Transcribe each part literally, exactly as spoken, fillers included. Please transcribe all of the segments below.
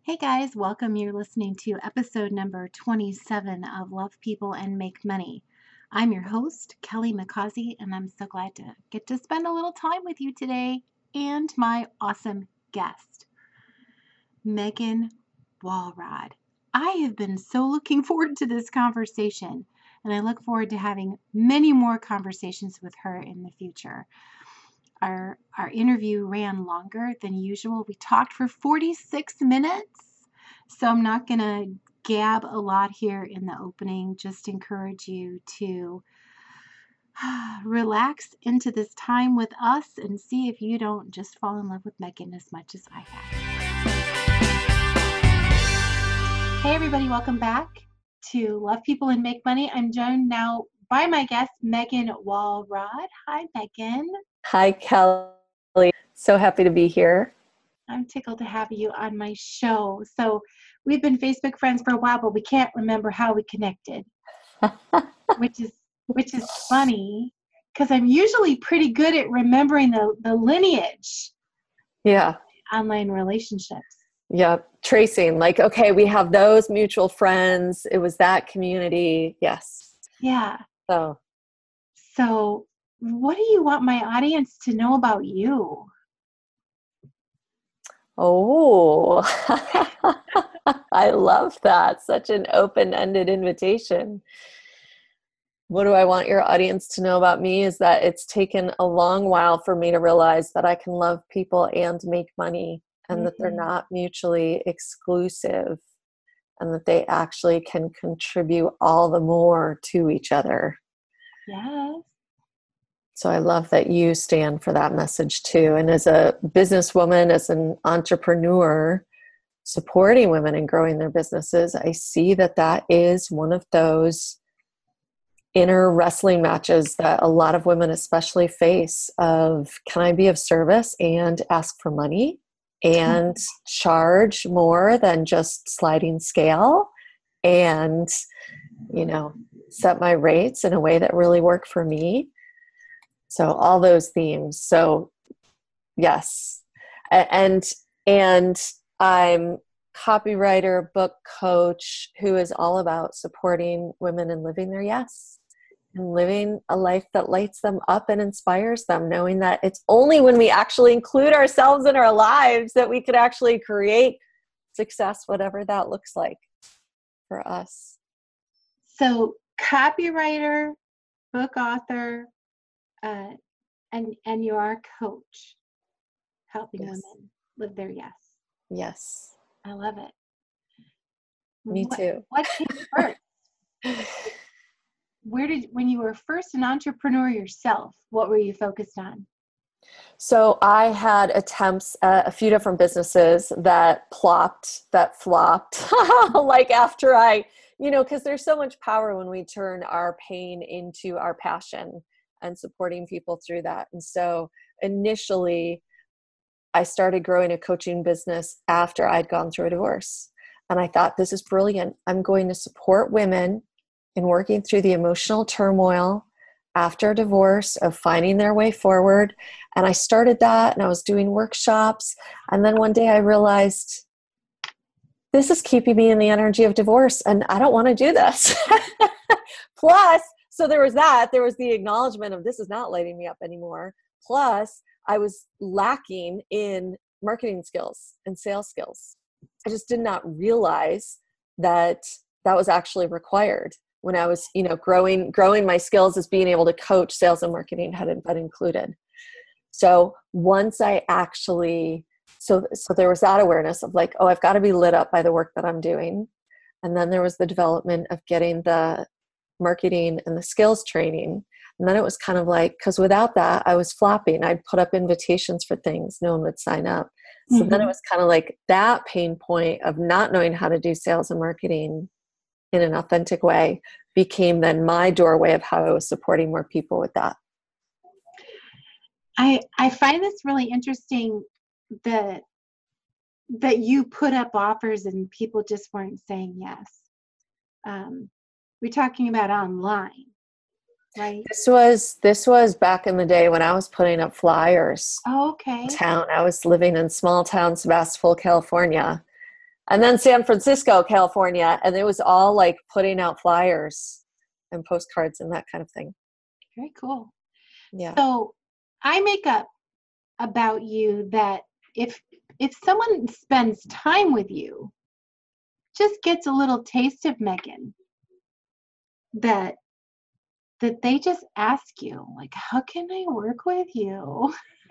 Hey guys, welcome. You're listening to episode number twenty-seven of Love People and Make Money. I'm your host, Kelly McCausey, and I'm so glad to get to spend a little time with you today and my awesome guest, Megan Walrod. I have been so looking forward to this conversation, and I look forward to having many more conversations with her in the future. Our, our interview ran longer than usual. We talked for forty-six minutes, so I'm not going to gab a lot here in the opening. Just encourage you to relax into this time with us and see if you don't just fall in love with Megan as much as I have. Hey everybody, welcome back to Love People and Make Money. I'm joined now by my guest, Megan Walrod. Hi, Megan. Hi, Kelly. So happy to be here. I'm tickled to have you on my show. So we've been Facebook friends for a while, but we can't remember how we connected, which is which is funny because I'm usually pretty good at remembering the, the lineage. Yeah. Online relationships. Yeah. Tracing, like, okay, we have those mutual friends. It was that community. Yes. Yeah. So, so what do you want my audience to know about you? Oh, I love that. Such an open-ended invitation. What do I want your audience to know about me is that it's taken a long while for me to realize that I can love people and make money, and mm-hmm. that they're not mutually exclusive, and that they actually can contribute all the more to each other. Yes. So I love that you stand for that message too. And as a businesswoman, as an entrepreneur, supporting women and growing their businesses, I see that that is one of those inner wrestling matches that a lot of women especially face of, can I be of service and ask for money and charge more than just sliding scale and, you know, set my rates in a way that really work for me? So all those themes. So yes. And, and I'm copywriter, book coach, who is all about supporting women and living their yes, and living a life that lights them up and inspires them, knowing that it's only when we actually include ourselves in our lives that we could actually create success, whatever that looks like for us. So copywriter, book author, Uh, and and you are a coach, helping yes. women live their yes. Yes. I love it. Me what, too. What came first? Where did, when you were first an entrepreneur yourself, what were you focused on? So I had attempts at a few different businesses that plopped, that flopped. Like after I, you know, because there's so much power when we turn our pain into our passion and supporting people through that. And so initially I started growing a coaching business after I'd gone through a divorce. And I thought, this is brilliant. I'm going to support women in working through the emotional turmoil after a divorce, of finding their way forward. And I started that, and I was doing workshops. And then one day I realized, this is keeping me in the energy of divorce, and I don't want to do this. Plus, so there was that, there was the acknowledgement of, this is not lighting me up anymore. Plus, I was lacking in marketing skills and sales skills. I just did not realize that that was actually required when I was, you know, growing, growing my skills as being able to coach. Sales and marketing hadn't been included. So once I actually, so, so there was that awareness of like, oh, I've got to be lit up by the work that I'm doing. And then there was the development of getting the marketing and the skills training. And then it was kind of like, because without that, I was flopping. I'd put up invitations for things. No one would sign up. So mm-hmm. then it was kind of like that pain point of not knowing how to do sales and marketing in an authentic way became then my doorway of how I was supporting more people with that. I I find this really interesting that that you put up offers and people just weren't saying yes. Um, we're talking about online, right? This was this was back in the day when I was putting up flyers. Oh, okay. Town. I was living in small town Sebastopol, California, And then San Francisco, California, and it was all like putting out flyers and postcards and that kind of thing. Very cool. Yeah. So I make up about you that if if someone spends time with you, just gets a little taste of Megan, that that they just ask you, like, how can I work with you?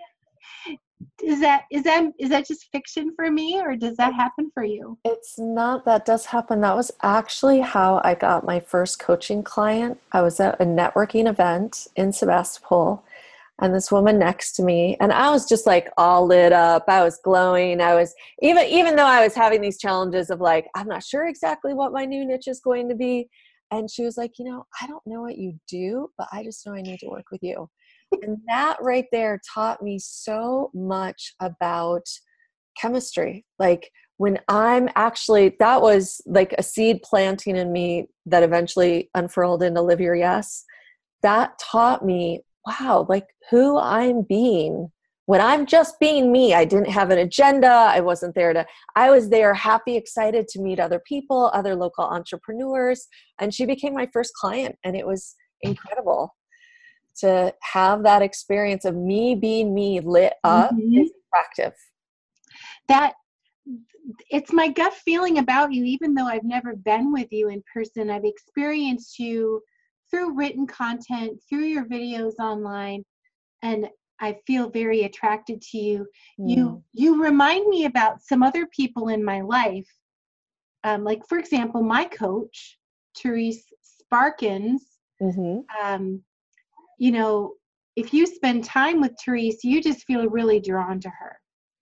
Is that is that is that just fiction for me, or does that happen for you? It's not, that does happen. That was actually how I got my first coaching client. I was at a networking event in Sebastopol, and this woman next to me, and I was just like all lit up. I was glowing. I was, even even though I was having these challenges of like, I'm not sure exactly what my new niche is going to be. And she was like, you know, I don't know what you do, but I just know I need to work with you. And that right there taught me so much about chemistry. Like when I'm actually, that was like a seed planting in me that eventually unfurled into Live Your Yes. That taught me, wow, like who I'm being. When I'm just being me, I didn't have an agenda. I wasn't there to, I was there happy, excited to meet other people, other local entrepreneurs. And she became my first client. And it was incredible to have that experience of me being me lit up. Mm-hmm. Is attractive. That it's my gut feeling about you, even though I've never been with you in person. I've experienced you through written content, through your videos online, and I feel very attracted to you. Mm. You you remind me about some other people in my life. Um, like, for example, my coach, Therese Sparkins. Mm-hmm. Um, you know, if you spend time with Therese, you just feel really drawn to her.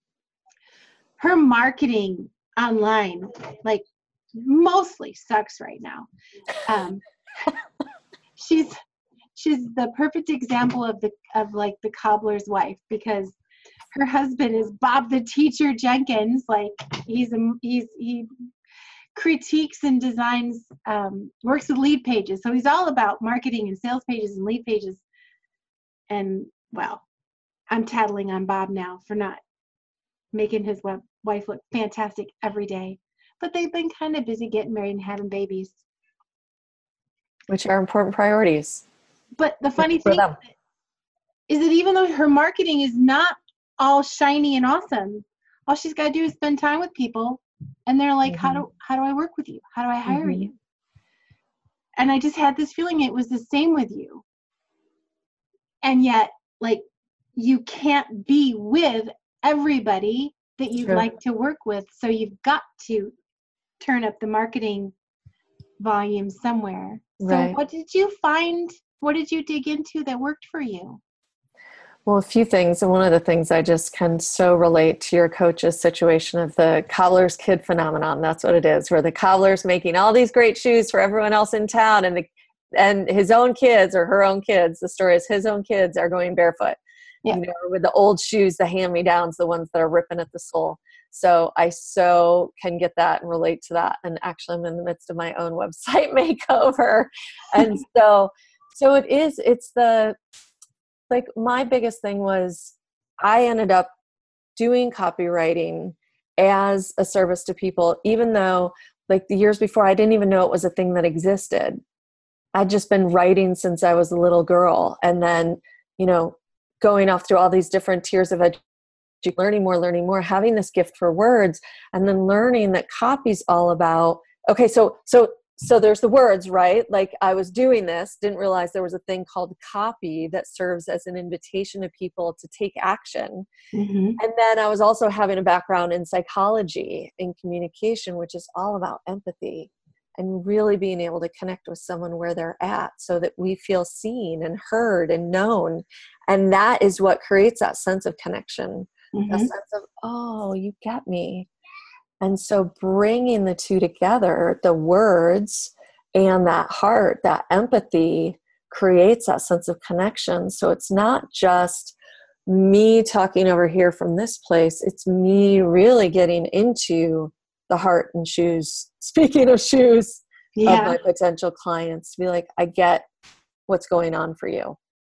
Her marketing online, like, mostly sucks right now. Um, she's she's the perfect example of the of like the cobbler's wife, because her husband is Bob the Teacher Jenkins. Like, he's a he's he critiques and designs, um, works with lead pages. So he's all about marketing and sales pages and lead pages. And well, I'm tattling on Bob now for not making his web, wife look fantastic every day. But they've been kind of busy getting married and having babies, which are important priorities. But the funny thing is that even though her marketing is not all shiny and awesome, all she's got to do is spend time with people, and they're like, mm-hmm. how do how do I work with you? How do I hire mm-hmm. you? And I just had this feeling it was the same with you. And yet, like, you can't be with everybody that you'd sure. like to work with, so you've got to turn up the marketing volume somewhere. Right. So what did you find, what did you dig into that worked for you? Well, a few things. And one of the things I just can so relate to your coach's situation of the cobbler's kid phenomenon. That's what it is, where the cobbler's making all these great shoes for everyone else in town, and the and his own kids or her own kids, the story is his own kids are going barefoot, yeah. you know, with the old shoes, the hand-me-downs, the ones that are ripping at the sole. So I so can get that and relate to that. And actually I'm in the midst of my own website makeover. And so, so it is, it's the, like my biggest thing was I ended up doing copywriting as a service to people, even though like the years before, I didn't even know it was a thing that existed. I'd just been writing since I was a little girl. And then, you know, going off through all these different tiers of education, learning more, learning more, having this gift for words, and then learning that copy's all about, okay, so, so, so there's the words, right? Like I was doing this, didn't realize there was a thing called copy that serves as an invitation to people to take action. Mm-hmm. And then I was also having a background in psychology and communication, which is all about empathy and really being able to connect with someone where they're at so that we feel seen and heard and known. And that is what creates that sense of connection, mm-hmm. a sense of, oh, you get me. And so bringing the two together, the words and that heart, that empathy, creates that sense of connection. So it's not just me talking over here from this place. It's me really getting into the heart and shoes, speaking of shoes, yeah. of my potential clients, to be like, I get what's going on for you.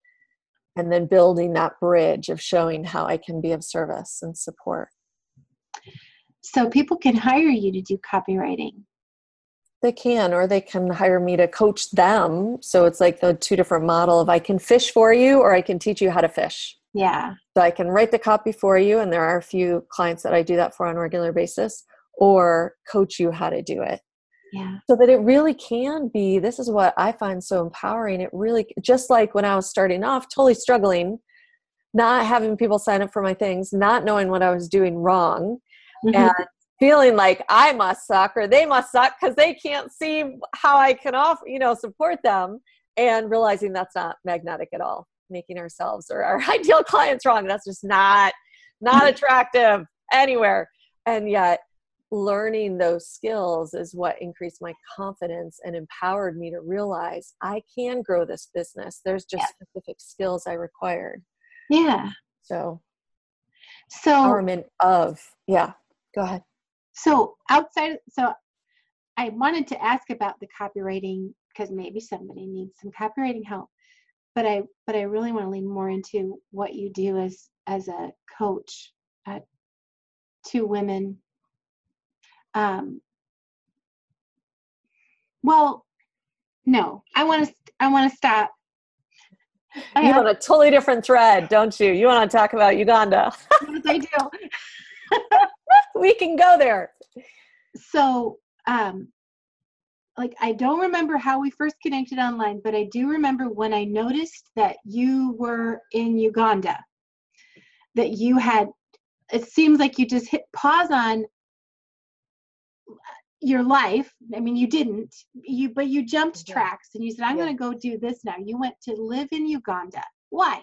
And then building that bridge of showing how I can be of service and support. So people can hire you to do copywriting. They can, or they can hire me to coach them. So it's like the two different model of I can fish for you, or I can teach you how to fish. Yeah. So I can write the copy for you, and there are a few clients that I do that for on a regular basis, or coach you how to do it. Yeah. So that it really can be, this is what I find so empowering. It really, just like when I was starting off, totally struggling, not having people sign up for my things, not knowing what I was doing wrong, Mm-hmm. and feeling like I must suck or they must suck because they can't see how I can offer, you know, support them, and realizing that's not magnetic at all, making ourselves or our ideal clients wrong. That's just not, not attractive anywhere. And yet learning those skills is what increased my confidence and empowered me to realize I can grow this business. There's just yeah. specific skills I required. Yeah. So, so empowerment of, yeah, go ahead. So outside, so I wanted to ask about the copywriting because maybe somebody needs some copywriting help, but I, but I really want to lean more into what you do as, as a coach uh, to women. Um, well, no, I want to, I want to stop. I you have, want a totally different thread, don't you? You want to talk about Uganda. Yes, I do. We can go there. So, um, like, I don't remember how we first connected online, but I do remember when I noticed that you were in Uganda, that you had, it seems like you just hit pause on your life. I mean, you didn't, you, but you jumped yeah. tracks and you said, I'm yeah. going to go do this now. You went to live in Uganda. Why?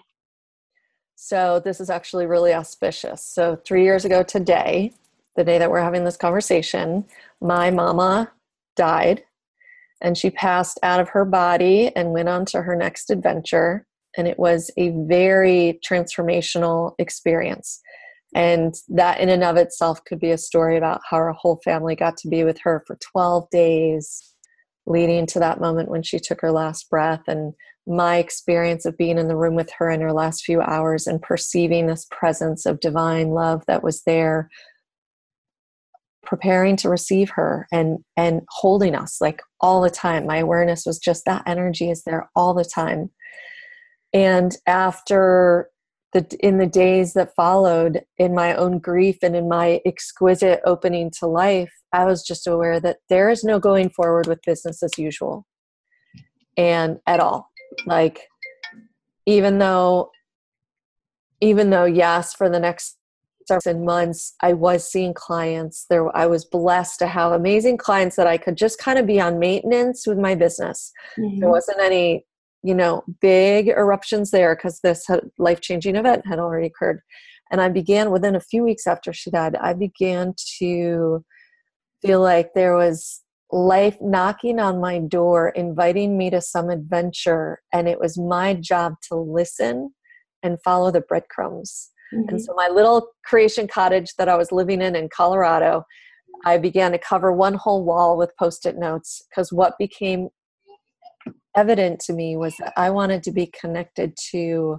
So this is actually really auspicious. So three years ago today, the day that we're having this conversation, my mama died, and she passed out of her body and went on to her next adventure. And it was a very transformational experience. And that in and of itself could be a story about how our whole family got to be with her for twelve days, leading to that moment when she took her last breath. And my experience of being in the room with her in her last few hours and perceiving this presence of divine love that was there, preparing to receive her and, and holding us like all the time. My awareness was just that energy is there all the time. And after the, in the days that followed, in my own grief and in my exquisite opening to life, I was just aware that there is no going forward with business as usual. And at all. Like, even though, even though, yes, for the next seven months, I was seeing clients there. I was blessed to have amazing clients that I could just kind of be on maintenance with my business. Mm-hmm. There wasn't any, you know, big eruptions there because this life-changing event had already occurred. And I began within a few weeks after she died, I began to feel like there was life knocking on my door, inviting me to some adventure. And it was my job to listen and follow the breadcrumbs. Mm-hmm. And so my little creation cottage that I was living in in Colorado, I began to cover one whole wall with Post-it notes, because what became evident to me was that I wanted to be connected to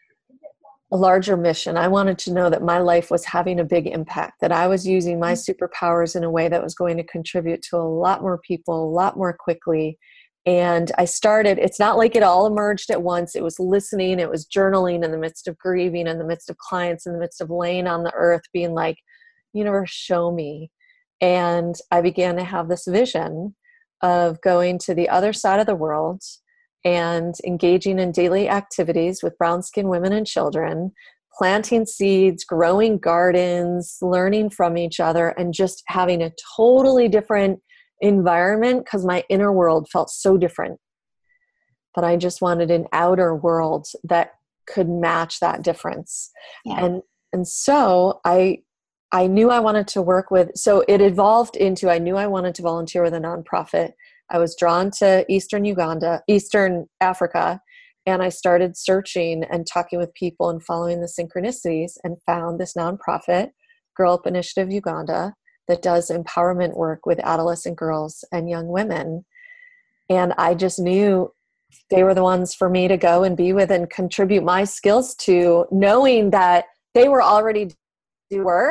a larger mission. I wanted to know that my life was having a big impact, that I was using my superpowers in a way that was going to contribute to a lot more people, a lot more quickly. And I started, it's not like it all emerged at once. It was listening, it was journaling in the midst of grieving, in the midst of clients, in the midst of laying on the earth, being like, universe, show me. And I began to have this vision of going to the other side of the world and engaging in daily activities with brown skinned women and children, planting seeds, growing gardens, learning from each other, and just having a totally different environment, because my inner world felt so different. But I just wanted an outer world that could match that difference. Yeah. And and so I I knew I wanted to work with, so it evolved into, I knew I wanted to volunteer with a nonprofit. I was drawn to Eastern Uganda, Eastern Africa, and I started searching and talking with people and following the synchronicities, and found this nonprofit, Girl Up Initiative Uganda, that does empowerment work with adolescent girls and young women. And I just knew they were the ones for me to go and be with and contribute my skills to, knowing that they were already doing work.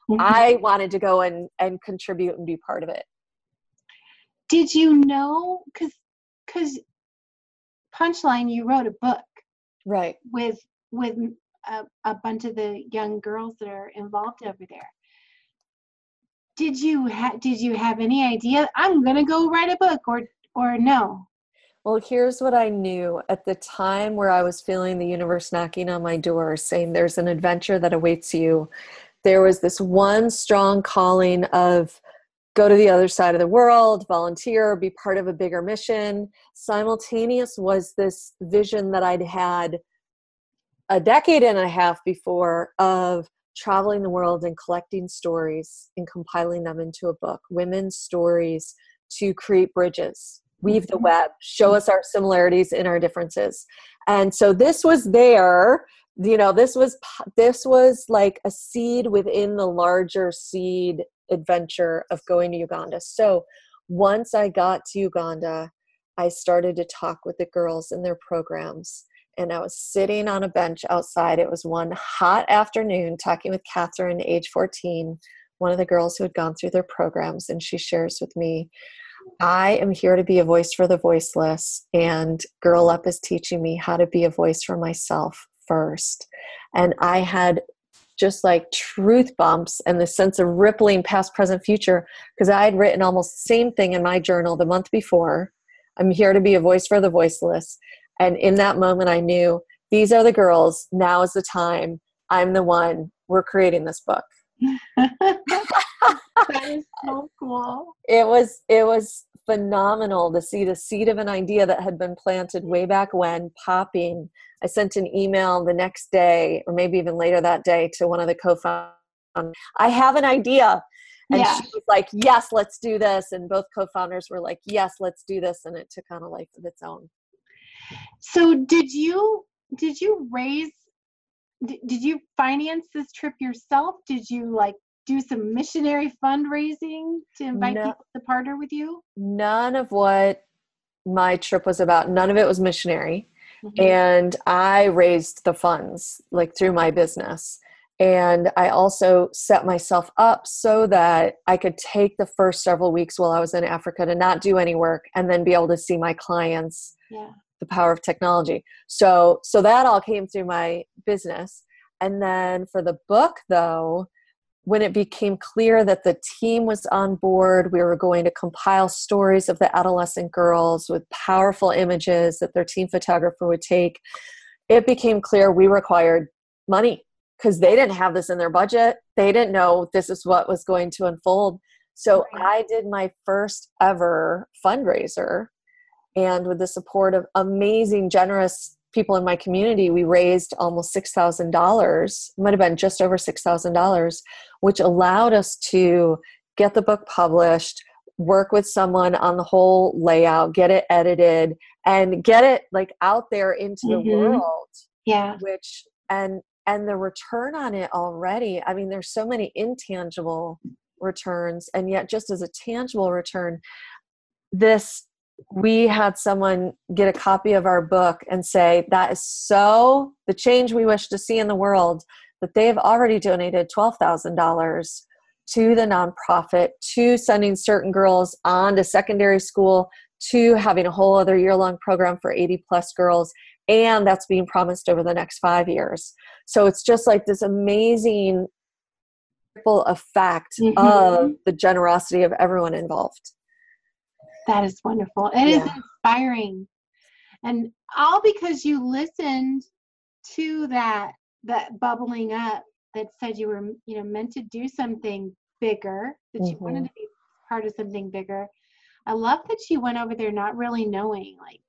Mhm. I wanted to go and, and contribute and be part of it. Did you know, because because Punchline, you wrote a book Right. with with a, a bunch of the young girls that are involved over there. Did you ha- did you have any idea I'm gonna go write a book, or or no? Well, here's what I knew at the time where I was feeling the universe knocking on my door saying there's an adventure that awaits you. There was this one strong calling of go to the other side of the world, volunteer, be part of a bigger mission. Simultaneous was this vision that I'd had a decade and a half before of traveling the world and collecting stories and compiling them into a book, women's stories to create bridges, weave the Mhm. web, show us our similarities and our differences. And so this was there, you know, this was, this was like a seed within the larger seed adventure of going to Uganda. So once I got to Uganda, I started to talk with the girls in their programs. And I was sitting on a bench outside. It was one hot afternoon talking with Catherine, age fourteen, one of the girls who had gone through their programs. And she shares with me, I am here to be a voice for the voiceless. And Girl Up is teaching me how to be a voice for myself first. And I had just like truth bumps and the sense of rippling past, present, future, because I had written almost the same thing in my journal the month before. I'm here to be a voice for the voiceless. And in that moment, I knew these are the girls. Now is the time. I'm the one. We're creating this book. That is so cool. It was, it was phenomenal to see the seed of an idea that had been planted way back when popping. I sent an email the next day, or maybe even later that day, to one of the co-founders. I have an idea. And Yeah. she was like, yes, let's do this. And both co-founders were like, yes, let's do this. And it took on a life of its own. So did you did you raise did, did you finance this trip yourself? Did you like do some missionary fundraising to invite No, people to partner with you? none of what my trip was about, none of it was missionary. Mm-hmm. And I raised the funds like through my business. And I also set myself up so that I could take the first several weeks while I was in Africa to not do any work and then be able to see my clients. Yeah. The power of technology. So, so that all came through my business. And then for the book though, when it became clear that the team was on board, we were going to compile stories of the adolescent girls with powerful images that their team photographer would take. It became clear we required money because they didn't have this in their budget. They didn't know this is what was going to unfold. So Right. I did my first ever fundraiser. And with the support of amazing, generous people in my community, we raised almost six thousand dollars. It might have been just over six thousand dollars, which allowed us to get the book published, work with someone on the whole layout, get it edited, and get it like out there into the Mm-hmm. world. Yeah. Which, and, and the return on it already, I mean, there's so many intangible returns. And yet just as a tangible return, this, we had someone get a copy of our book and say, that is so the change we wish to see in the world, that they have already donated twelve thousand dollars to the nonprofit, to sending certain girls on to secondary school, to having a whole other year-long program for eighty plus girls. And that's being promised over the next five years. So it's just like this amazing ripple effect Mm-hmm. of the generosity of everyone involved. That is wonderful. It Yeah. is inspiring. And all because you listened to that that bubbling up that said you were, you know, meant to do something bigger, that you Mm-hmm. wanted to be part of something bigger. I love that you went over there not really knowing, like,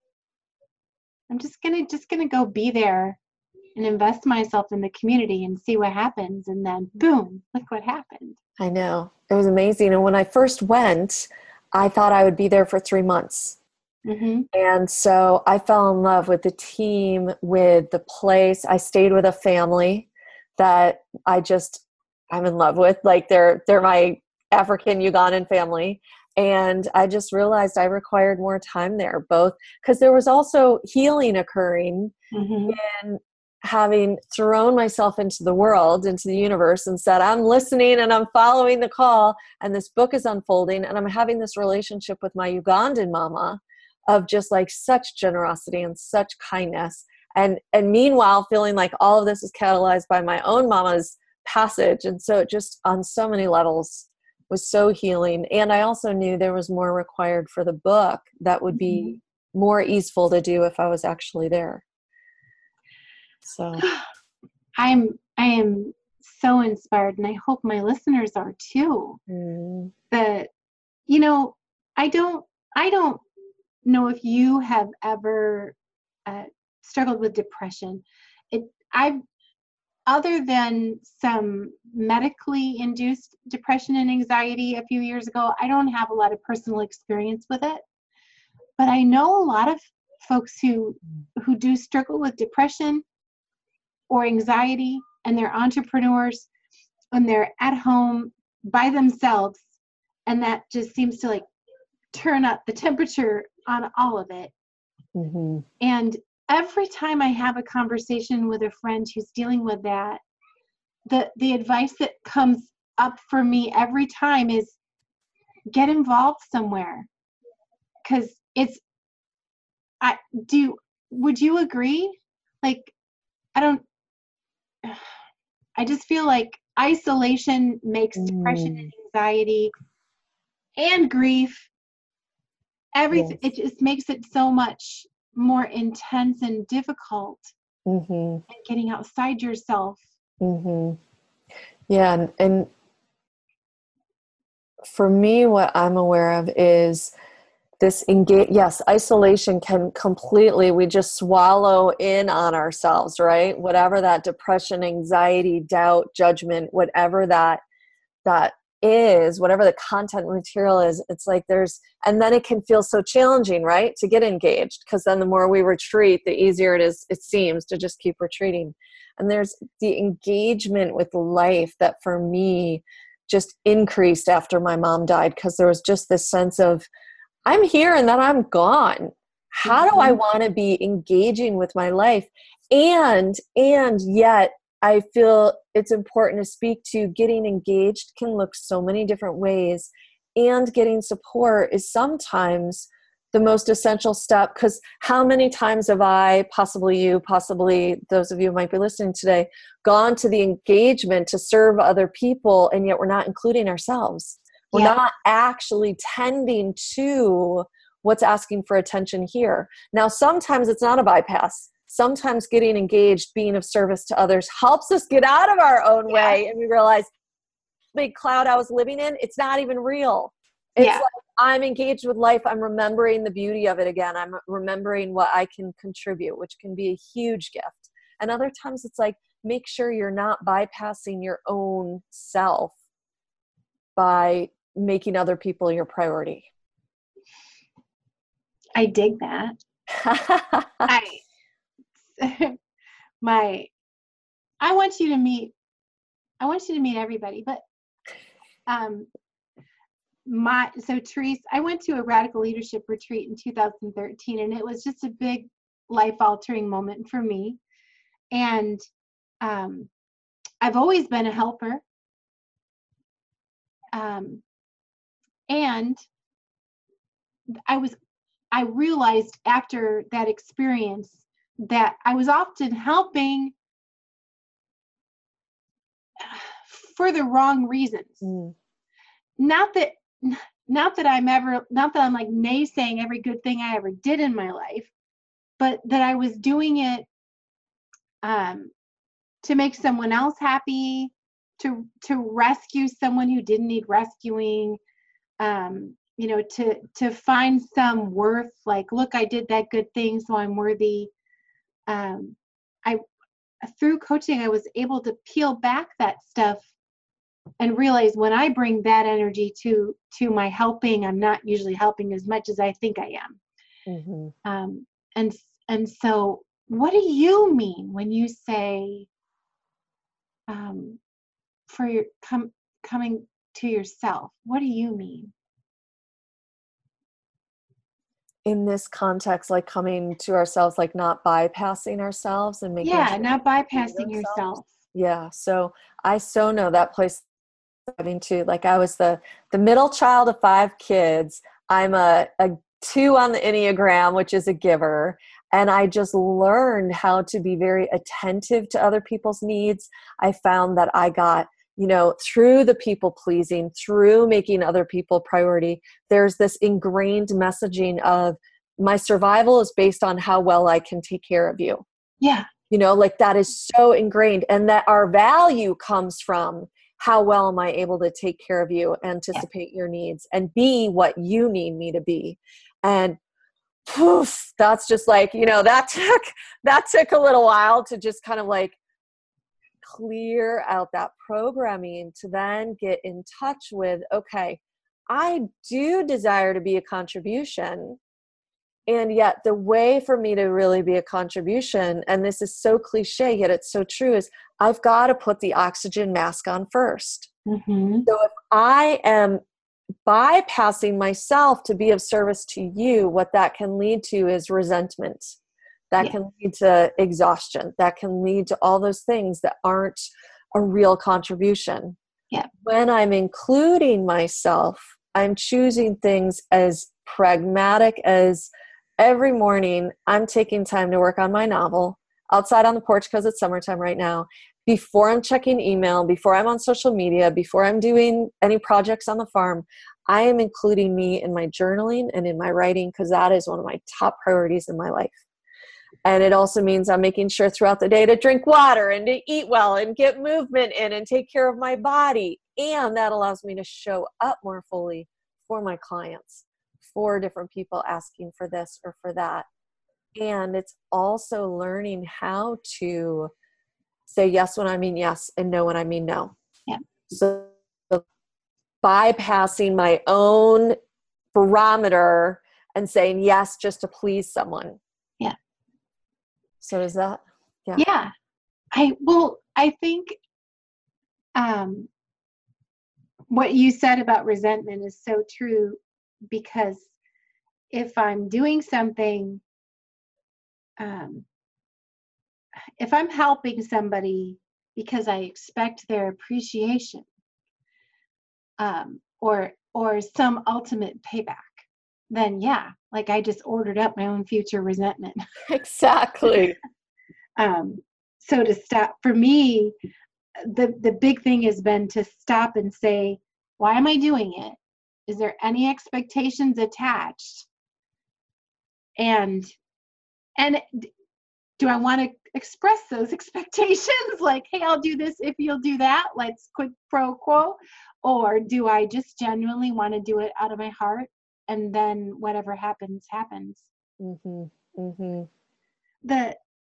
I'm just gonna just gonna go be there and invest myself in the community and see what happens. And then boom, look what happened. I know. It was amazing. And when I first went, I thought I would be there for three months. Mm-hmm. And so I fell in love with the team, with the place. I stayed with a family that I just, I'm in love with. Like they're, they're my African Ugandan family. And I just realized I required more time there, both because there was also healing occurring Mm-hmm. in having thrown myself into the world, into the universe, and said, I'm listening and I'm following the call, and this book is unfolding, and I'm having this relationship with my Ugandan mama of just like such generosity and such kindness. And, and meanwhile, feeling like all of this is catalyzed by my own mama's passage. And so it just on so many levels was so healing. And I also knew there was more required for the book that would be more easeful to do if I was actually there. So I'm, I am so inspired, and I hope my listeners are too. mm. That, you know, I don't, I don't know if you have ever uh, struggled with depression. It, I've, other than some medically induced depression and anxiety a few years ago, I don't have a lot of personal experience with it. But I know a lot of folks who, who do struggle with depression or anxiety, and they're entrepreneurs, and they're at home by themselves, and that just seems to like turn up the temperature on all of it. Mm-hmm. And every time I have a conversation with a friend who's dealing with that, the the advice that comes up for me every time is get involved somewhere, because it's I do would you agree? Like, I don't I just feel like isolation makes Mm. depression and anxiety and grief, everything, Yes. it just makes it so much more intense and difficult. Mm-hmm. And getting outside yourself. Mm-hmm. Yeah. And, and for me, what I'm aware of is this engage. Yes, isolation can completely, we just swallow in on ourselves, right? Whatever that depression, anxiety, doubt, judgment, whatever that, that is, whatever the content material is, it's like there's, and then it can feel so challenging, right? To get engaged, because then the more we retreat, the easier it is, it seems, to just keep retreating. And there's the engagement with life that for me just increased after my mom died, because there was just this sense of, I'm here and then I'm gone. How Mm-hmm. do I want to be engaging with my life? And, and yet I feel it's important to speak to getting engaged can look so many different ways, and getting support is sometimes the most essential step. Because how many times have I, possibly you, possibly those of you who might be listening today, gone to the engagement to serve other people, and yet we're not including ourselves. We're Yeah. not actually tending to what's asking for attention here. Now, sometimes it's not a bypass. Sometimes getting engaged, being of service to others, helps us get out of our own Yeah. way, and we realize the big cloud I was living in, it's not even real. It's Yeah. like I'm engaged with life. I'm remembering the beauty of it again. I'm remembering what I can contribute, which can be a huge gift. And other times it's like, make sure you're not bypassing your own self by making other people your priority. I dig that. I my I want you to meet I want you to meet everybody, but um my so Therese, I went to a radical leadership retreat in two thousand thirteen, and it was just a big life altering moment for me. And um I've always been a helper. Um and I was I realized after that experience that I was often helping for the wrong reasons. Mm. Not that not that I'm ever not that I'm like naysaying every good thing I ever did in my life, but that I was doing it um, to make someone else happy, to to rescue someone who didn't need rescuing, um, you know, to to find some worth. Like, look, I did that good thing, so I'm worthy. Um, I through coaching, I was able to peel back that stuff and realize when I bring that energy to to my helping, I'm not usually helping as much as I think I am. Mm-hmm. Um, and and so, what do you mean when you say um, for your com- coming to yourself? What do you mean? in this context, like coming to ourselves, like not bypassing ourselves and making Yeah, sure not we feed bypassing ourselves. yourself. Yeah. So I so know that place having to, like, I was the, the middle child of five kids. I'm a, a two on the Enneagram, which is a giver. And I just learned how to be very attentive to other people's needs. I found that I got, you know, through the people pleasing, through making other people priority, there's this ingrained messaging of my survival is based on how well I can take care of you. Yeah. You know, like that is so ingrained, and that our value comes from how well am I able to take care of you, anticipate your needs, and be what you need me to be. And poof, that's just like, you know, that took, that took a little while to just kind of like clear out that programming to then get in touch with, okay, I do desire to be a contribution. And yet the way for me to really be a contribution, and this is so cliche, yet it's so true, is I've got to put the oxygen mask on first. Mm-hmm. So if I am bypassing myself to be of service to you, what that can lead to is resentment. That Yeah. can lead to exhaustion. That can lead to all those things that aren't a real contribution. Yeah. When I'm including myself, I'm choosing things as pragmatic as every morning I'm taking time to work on my novel outside on the porch because it's summertime right now. Before I'm checking email, before I'm on social media, before I'm doing any projects on the farm, I am including me in my journaling and in my writing because that is one of my top priorities in my life. And it also means I'm making sure throughout the day to drink water and to eat well and get movement in and take care of my body. And that allows me to show up more fully for my clients, for different people asking for this or for that. And it's also learning how to say yes when I mean yes and no when I mean no. Yeah. So bypassing my own barometer and saying yes just to please someone. Yeah. So is that? Yeah. Yeah. I, well, I think um, what you said about resentment is so true, because if I'm doing something, um, if I'm helping somebody because I expect their appreciation, um, or or some ultimate payback, then yeah, like I just ordered up my own future resentment. Exactly. um, so to stop, for me, the the big thing has been to stop and say, why am I doing it? Is there any expectations attached? And and do I want to express those expectations? Like, hey, I'll do this if you'll do that. Let's quid pro quo. Or do I just genuinely want to do it out of my heart? And then whatever happens, happens. Mm-hmm. Mm-hmm. The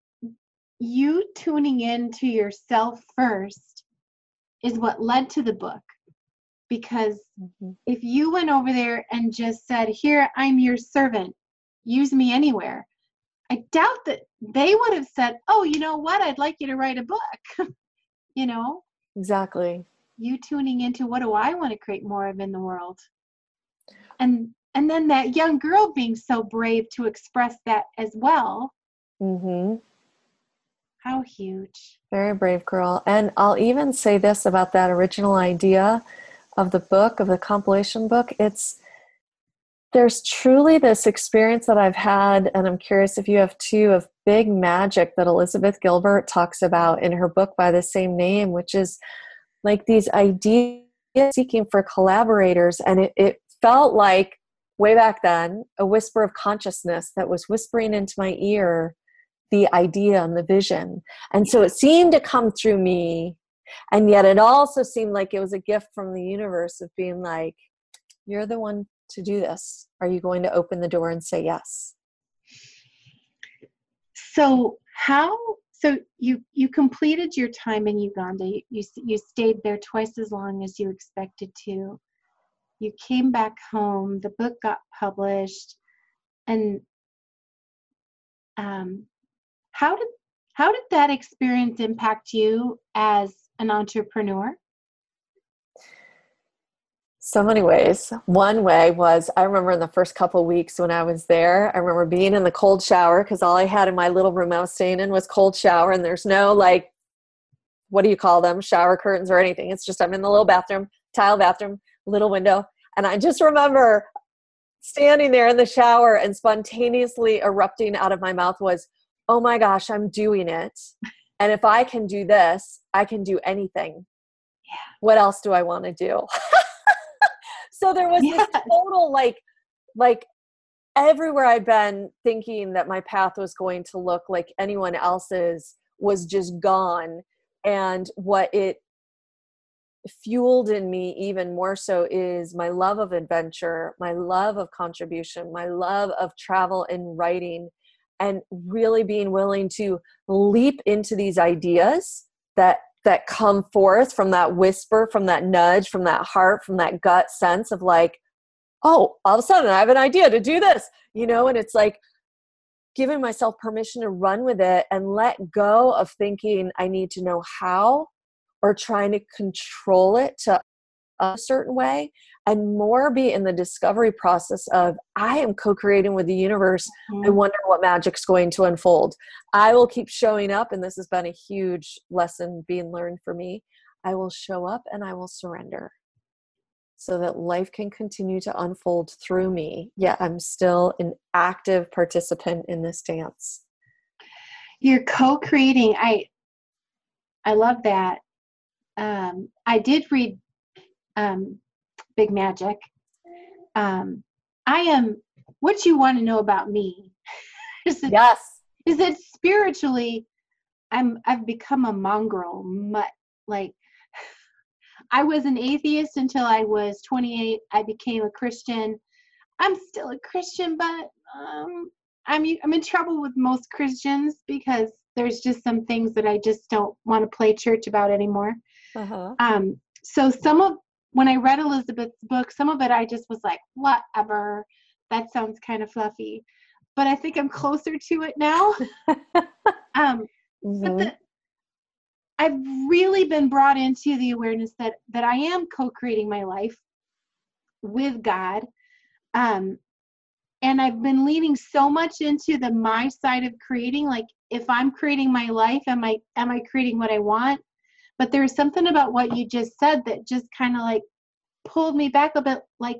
you tuning in to yourself first is what led to the book. Because Mm-hmm. if you went over there and just said, here, I'm your servant, use me anywhere, I doubt that they would have said, oh, you know what, I'd like you to write a book. You know, Exactly. you tuning into, what do I want to create more of in the world? And and then that young girl being so brave to express that as well. Mm-hmm. How huge. Very brave girl. And I'll even say this about that original idea of the book, of the compilation book. It's, there's truly this experience that I've had, and I'm curious if you have too, of big magic that Elizabeth Gilbert talks about in her book by the same name, which is like these ideas seeking for collaborators. And it, it felt like way back then, a whisper of consciousness that was whispering into my ear the idea and the vision. And so it seemed to come through me. And yet it also seemed like it was a gift from the universe of being like, you're the one to do this. Are you going to open the door and say yes? So how, so you, you completed your time in Uganda. You, you, you stayed there twice as long as you expected to. You came back home, the book got published, and um, how did, how did that experience impact you as an entrepreneur? So many ways. One way was, I remember in the first couple of weeks when I was there, I remember being in the cold shower because all I had in my little room I was staying in was cold shower, and there's no like, what do you call them? Shower curtains or anything. It's just, I'm in the little bathroom, tile bathroom, little window. And I just remember standing there in the shower and spontaneously erupting out of my mouth was, oh my gosh, I'm doing it. And if I can do this, I can do anything. Yeah. What else do I want to do? So there was Yeah. this total, like, like everywhere I'd been thinking that my path was going to look like anyone else's was just gone. And what it fueled in me even more so is my love of adventure, my love of contribution, my love of travel and writing, and really being willing to leap into these ideas that that come forth from that whisper, from that nudge, from that heart, from that gut sense of like, oh, all of a sudden I have an idea to do this, you know, and it's like giving myself permission to run with it and let go of thinking I need to know how or trying to control it to a certain way, and more be in the discovery process of, I am co-creating with the universe. Mm-hmm. I wonder what magic's going to unfold. I will keep showing up, and this has been a huge lesson being learned for me. I will show up and I will surrender so that life can continue to unfold through me. Yet I'm still an active participant in this dance. You're co-creating. I I love that. Um, I did read um, Big Magic. Um, I am, what you want to know about me is that, yes. is that spiritually, I'm, I've become a mongrel mutt. Like, I was an atheist until I was twenty-eight. I became a Christian. I'm still a Christian, but um, I'm, I'm in trouble with most Christians because there's just some things that I just don't want to play church about anymore. Uh-huh. Um, so some of, when I read Elizabeth's book, some of it I just was like, whatever, that sounds kind of fluffy. But I think I'm closer to it now. um, mm-hmm. But the, I've really been brought into the awareness that that I am co-creating my life with God. Um, and I've been leaning so much into the my side of creating. Like, if I'm creating my life, am I am I creating what I want? But there's something about what you just said that just kind of like pulled me back a bit. Like,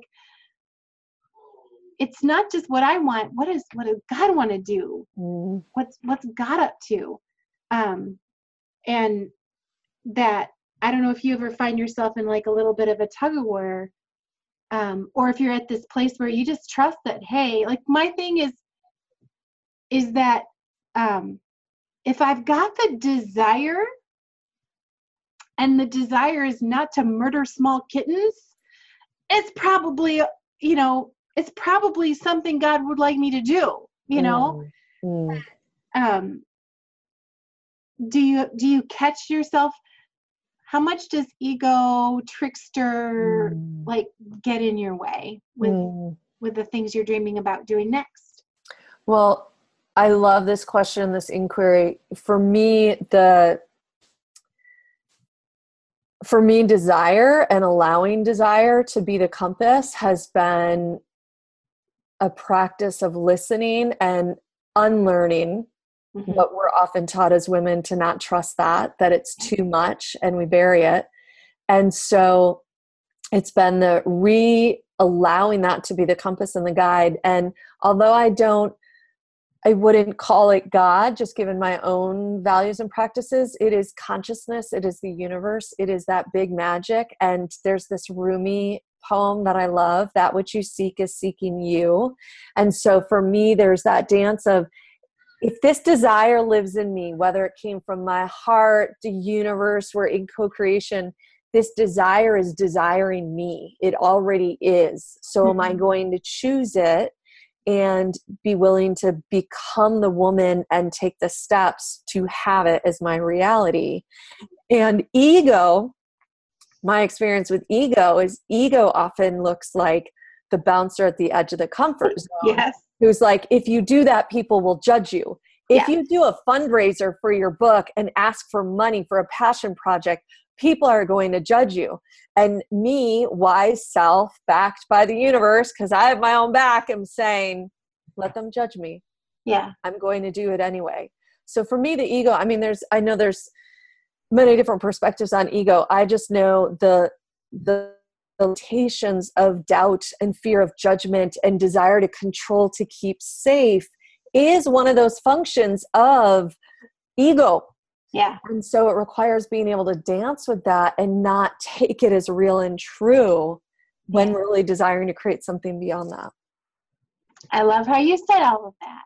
it's not just what I want. What is what does God want to do? Mm. What's what's God up to? Um, and that, I don't know if you ever find yourself in like a little bit of a tug of war, um, or if you're at this place where you just trust that, hey, like my thing is, is that um, if I've got the desire, and the desire is not to murder small kittens, it's probably, you know, it's probably something God would like me to do, you know? Mm. Um, do you, do you catch yourself? How much does ego, trickster, Mm. like get in your way with, Mm. with the things you're dreaming about doing next? Well, I love this question, this inquiry. For me, the, For me, desire and allowing desire to be the compass has been a practice of listening and unlearning mm-hmm. what we're often taught as women to not trust that, that it's too much and we bury it. And so it's been the re-allowing that to be the compass and the guide. And although I don't, I wouldn't call it God, just given my own values and practices. It is consciousness. It is the universe. It is that big magic. And there's this Rumi poem that I love, that which you seek is seeking you. And so for me, there's that dance of, if this desire lives in me, whether it came from my heart, the universe, we're in co-creation, this desire is desiring me. It already is. So mm-hmm. am I going to choose it and be willing to become the woman and take the steps to have it as my reality? And ego, my experience with ego is ego often looks like the bouncer at the edge of the comfort zone. Yes. Who's like, if you do that, people will judge you. If yeah. you do a fundraiser for your book and ask for money for a passion project, people are going to judge you. And me, wise self, backed by the universe, because I have my own back, am saying, let them judge me. Yeah. I'm going to do it anyway. So for me, the ego, I mean, there's, I know there's many different perspectives on ego. I just know the, the limitations of doubt and fear of judgment and desire to control, to keep safe, is one of those functions of ego. Yeah. And so it requires being able to dance with that and not take it as real and true when Yeah. really desiring to create something beyond that. I love how you said all of that.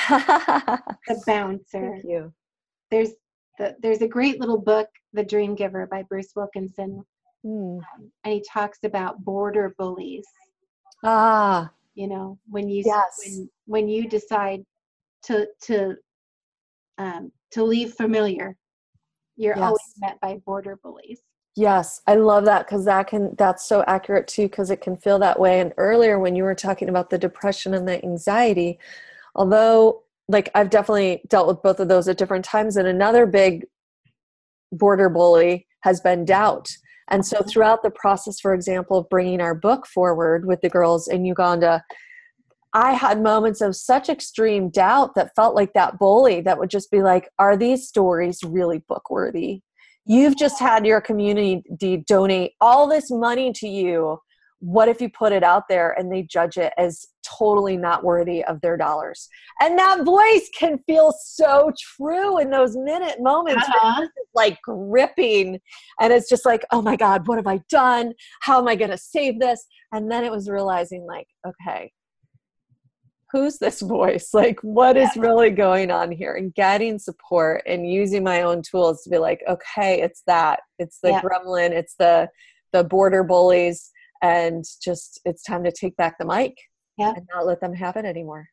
The bouncer. Thank you. There's the, there's a great little book, The Dream Giver by Bruce Wilkinson. Mm. Um, and he talks about border bullies. Ah, You know, when you yes. when when you decide to to um, to leave familiar, you're Yes. always met by border bullies. Yes, I love that, because that can that's so accurate too, because it can feel that way. And earlier when you were talking about the depression and the anxiety, although like I've definitely dealt with both of those at different times, and another big border bully has been doubt. And so throughout the process, for example, of bringing our book forward with the girls in Uganda, I had moments of such extreme doubt that felt like that bully that would just be like, are these stories really book worthy? You've just had your community donate all this money to you. What if you put it out there and they judge it as totally not worthy of their dollars? And that voice can feel so true in those minute moments. Uh-huh. It's like gripping. And it's just like, oh my God, what have I done? How am I going to save this? And then it was realizing like, okay, who's this voice? Like, what is really going on here? And getting support and using my own tools to be like, okay, it's that. It's the Yeah. gremlin. It's the the border bullies. And just, it's time to take back the mic Yeah. and not let them have it anymore.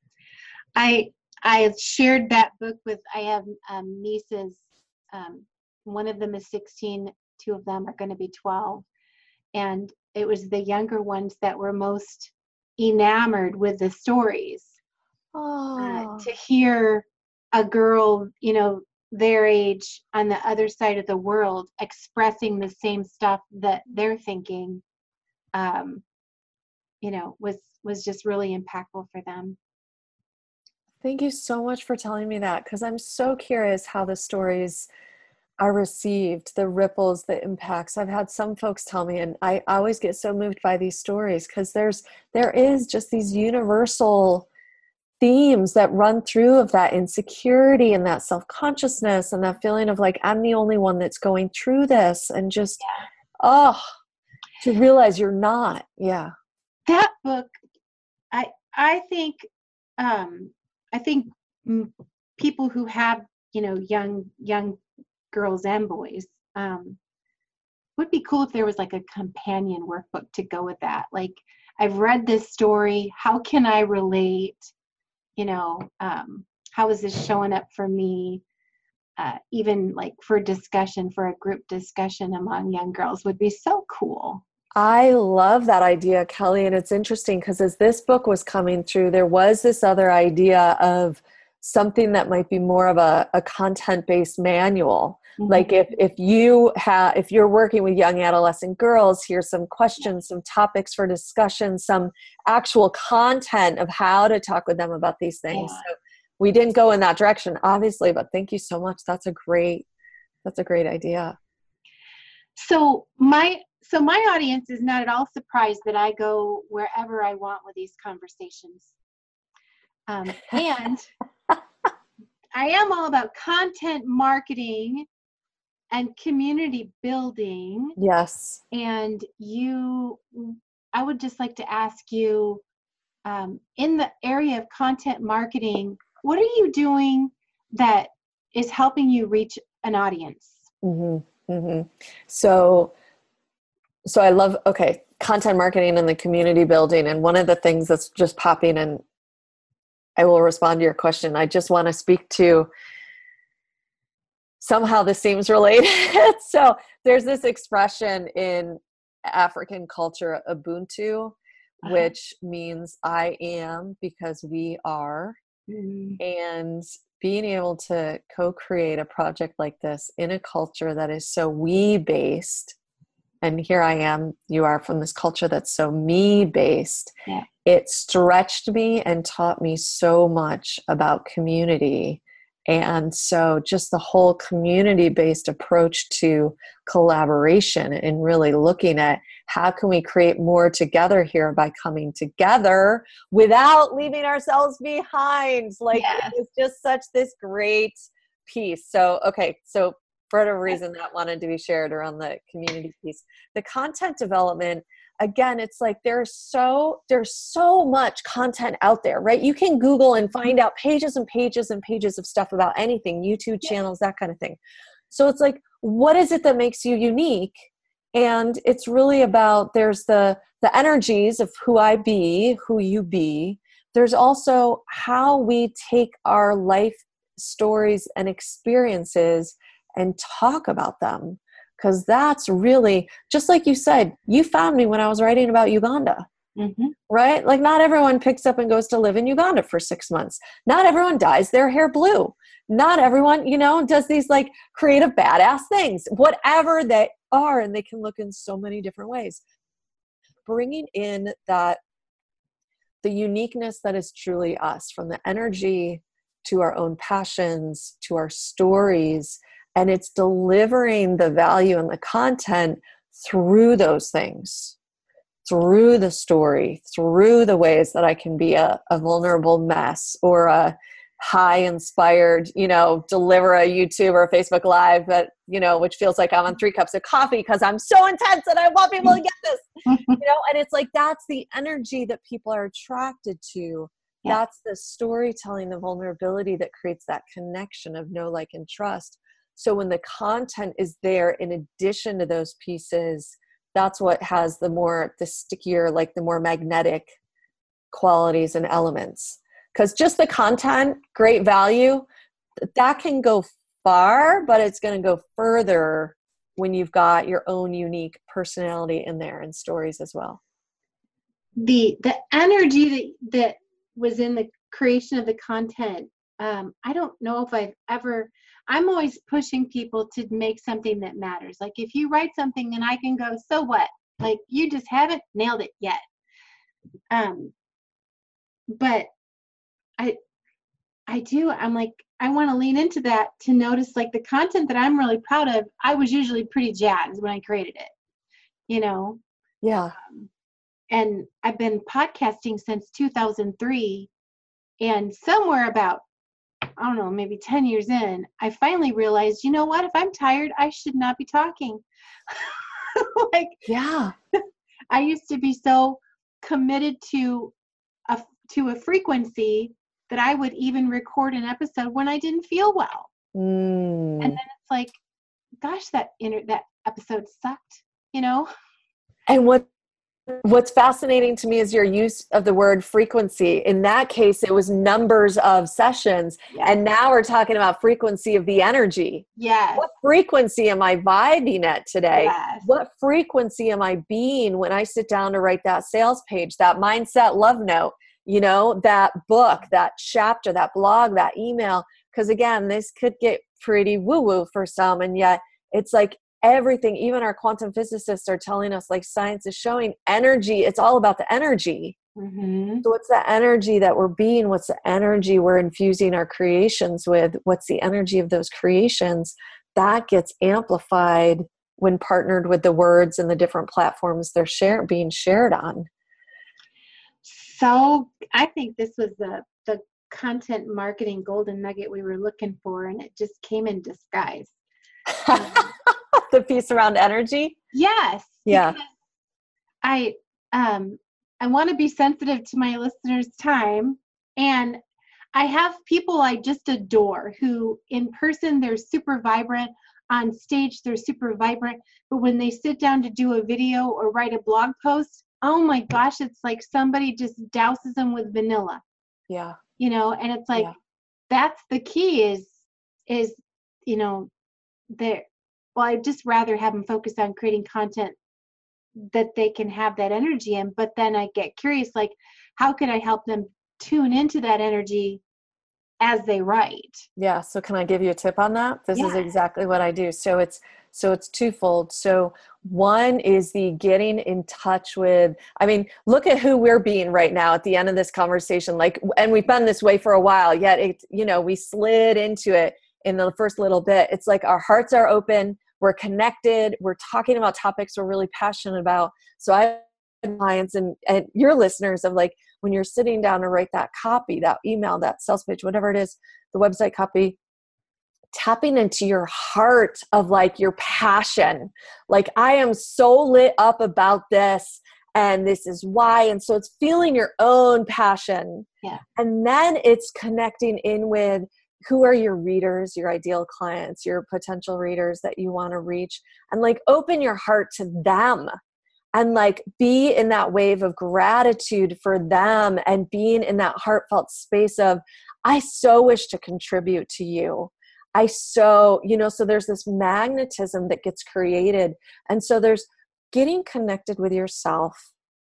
I I shared that book with, I have um, nieces. Um, one of them is sixteen. Two of them are going to be twelve. And it was the younger ones that were most enamored with the stories. Oh. Uh, to hear a girl, you know, their age on the other side of the world expressing the same stuff that they're thinking, um, you know, was was just really impactful for them. Thank you so much for telling me that, because I'm so curious how the stories are received, the ripples, the impacts. I've had some folks tell me, and I always get so moved by these stories, because there's there is just these universal themes that run through of that insecurity and that self-consciousness and that feeling of like, I'm the only one that's going through this, and just, Yeah. oh, to realize you're not. Yeah. That book, I I think, um, I think mm, people who have, you know, young young girls and boys, um, would be cool if there was like a companion workbook to go with that. Like, I've read this story. How can I relate? You know, um, how is this showing up for me? Uh, even like for discussion, for a group discussion among young girls would be so cool. I love that idea, Kelly. And it's interesting because as this book was coming through, there was this other idea of something that might be more of a, a content-based manual. Mm-hmm. Like if, if you have, if you're working with young adolescent girls, here's some questions, some topics for discussion, some actual content of how to talk with them about these things. Yeah. So we didn't go in that direction, obviously, but thank you so much. That's a great, that's a great idea. So my, so my audience is not at all surprised that I go wherever I want with these conversations. Um, and I am all about content marketing and community building. Yes. And you, I would just like to ask you, um, in the area of content marketing, what are you doing that is helping you reach an audience? Mm-hmm, mm-hmm. So, so I love, okay, content marketing and the community building. And one of the things that's just popping, and I will respond to your question, I just want to speak to, somehow this seems related. So there's this expression in African culture, Ubuntu, Uh-huh. which means I am because we are. Mm. And being able to co-create a project like this in a culture that is so we based, and here I am, you are from this culture that's so me based, Yeah. it stretched me and taught me so much about community. And so just the whole community based approach to collaboration and really looking at how can we create more together here by coming together without leaving ourselves behind. Like Yes. it was just such this great piece. So, okay. So for whatever reason that wanted to be shared around the community piece, the content development, again, it's like there's so there's so much content out there, right? You can Google and find out pages and pages and pages of stuff about anything, YouTube channels, that kind of thing. So it's like, what is it that makes you unique? And it's really about, there's the the energies of who I be, who you be. There's also how we take our life stories and experiences and talk about them. Because that's really, just like you said, you found me when I was writing about Uganda, Mm-hmm. right? Like not everyone picks up and goes to live in Uganda for six months. Not everyone dyes their hair blue. Not everyone, you know, does these like creative badass things, whatever they are. And they can look in so many different ways. Bringing in that, the uniqueness that is truly us, from the energy to our own passions, to our stories, and it's delivering the value and the content through those things, through the story, through the ways that I can be a, a vulnerable mess or a high inspired, you know, deliver a YouTube or a Facebook Live that, you know, which feels like I'm on three cups of coffee because I'm so intense and I want people to get this, you know, and it's like, that's the energy that people are attracted to. Yeah. That's the storytelling, the vulnerability that creates that connection of know, like, and trust. So when the content is there, in addition to those pieces, that's what has the more, the stickier, like the more magnetic qualities and elements. Because just the content, great value, that can go far, but it's going to go further when you've got your own unique personality in there and stories as well. The the energy that that was in the creation of the content, um, I don't know if I've ever, I'm always pushing people to make something that matters. Like if you write something and I can go, so what? Like you just haven't nailed it yet. Um, but I I do, I'm like, I want to lean into that to notice like the content that I'm really proud of, I was usually pretty jazzed when I created it, you know? Yeah. Um, and I've been podcasting since two thousand three, and somewhere about, I don't know, maybe ten years in, I finally realized, you know what, if I'm tired, I should not be talking. Like, yeah, I used to be so committed to a, to a frequency that I would even record an episode when I didn't feel well. mm. And then it's like, gosh, that inter- that episode sucked, you know? And what What's fascinating to me is your use of the word frequency. In that case, it was numbers of sessions. Yes. And now we're talking about frequency of the energy. Yes. What frequency am I vibing at today? Yes. What frequency am I being when I sit down to write that sales page, that mindset love note, you know, that book, that chapter, that blog, that email? Because again, this could get pretty woo-woo for some. And yet it's like, everything, even our quantum physicists are telling us, like science is showing, energy, it's all about the energy. Mm-hmm. So what's the energy that we're being? What's the energy we're infusing our creations with? What's the energy of those creations? That gets amplified when partnered with the words and the different platforms they're share, being shared on. So I think this was the, the content marketing golden nugget we were looking for, and it just came in disguise. Um, the piece around energy? Yes. Yeah. I um I want to be sensitive to my listeners' time, and I have people I just adore who in person they're super vibrant, on stage they're super vibrant, but when they sit down to do a video or write a blog post, oh my gosh, it's like somebody just douses them with vanilla. Yeah. You know, and it's like, yeah. that's the key is is you know, there well, I'd just rather have them focus on creating content that they can have that energy in. But then I get curious, like, how can I help them tune into that energy as they write. Yeah. So can I give you a tip on that? This Yeah. is exactly what I do. So it's, so it's twofold. So one is the getting in touch with, I mean, look at who we're being right now at the end of this conversation. Like, and we've been this way for a while, yet it, you know, we slid into it in the first little bit. It's like our hearts are open. We're connected. We're talking about topics we're really passionate about. So I have clients and, and your listeners of like, when you're sitting down to write that copy, that email, that sales pitch, whatever it is, the website copy, tapping into your heart of like your passion. Like, I am so lit up about this and this is why. And so it's feeling your own passion. Yeah. And then it's connecting in with who are your readers, your ideal clients, your potential readers that you want to reach, and like open your heart to them. And like be in that wave of gratitude for them and being in that heartfelt space of, I so wish to contribute to you. I so, you know, so there's this magnetism that gets created. And so there's getting connected with yourself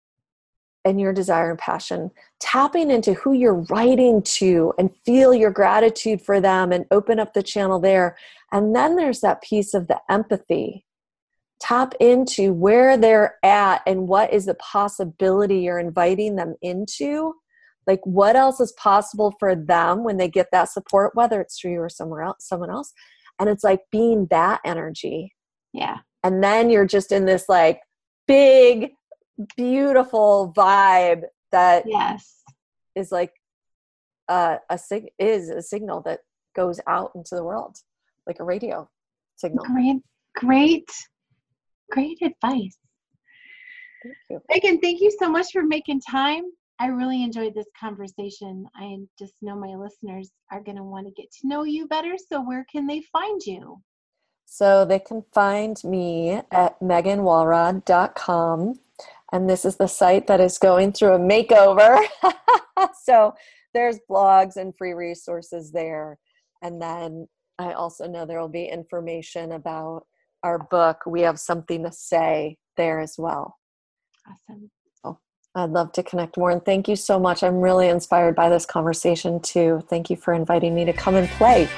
and your desire and passion, tapping into who you're writing to and feel your gratitude for them and open up the channel there. And then there's that piece of the empathy. Tap into where they're at and what is the possibility you're inviting them into. Like, what else is possible for them when they get that support, whether it's through you or somewhere else, someone else. And it's like being that energy. Yeah. And then you're just in this like big, beautiful vibe that yes. is like uh, a sig- is a signal that goes out into the world, like a radio signal. Great, great. Great advice. Thank you. Megan, thank you so much for making time. I really enjoyed this conversation. I just know my listeners are going to want to get to know you better. So where can they find you? So they can find me at megan walrod dot com. And this is the site that is going through a makeover. So there's blogs and free resources there. And then I also know there will be information about our book, We Have Something to Say, there as well. Awesome. So I'd love to connect more. And thank you so much. I'm really inspired by this conversation too. Thank you for inviting me to come and play.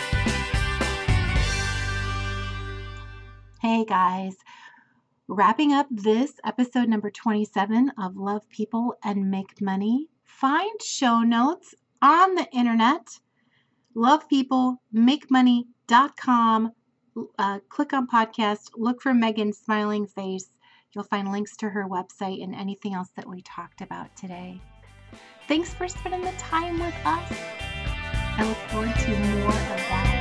Hey guys, wrapping up this episode number twenty-seven of Love People and Make Money. Find show notes on the internet, love people make money dot com. Uh, click on podcast, look for Megan's smiling face. You'll find links to her website and anything else that we talked about today. Thanks for spending the time with us. I look forward to more of that.